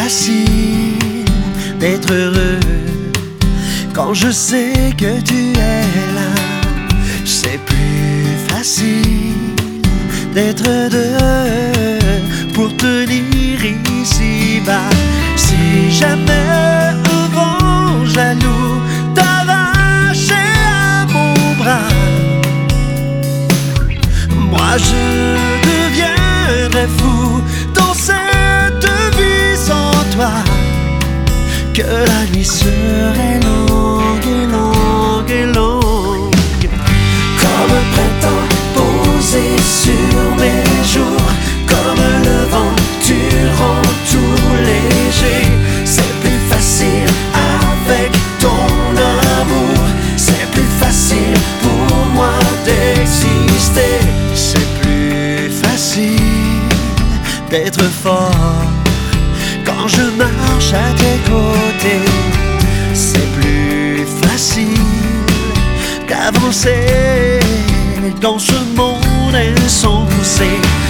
facile d'être heureux quand je sais que tu es là. C'est plus facile d'être deux pour tenir ici-bas. Si jamais un vent jaloux t'arrachait à mon bras, moi je deviendrais fou dans cette vie sans toi. Que la nuit serait longue et longue et longue, comme un printemps posé sur mes jours, comme le vent tu rends tout léger. C'est plus facile avec ton amour, c'est plus facile pour moi d'exister. C'est plus facile d'être fort quand je marche à tes côtés. C'est plus facile d'avancer dans ce monde insensé.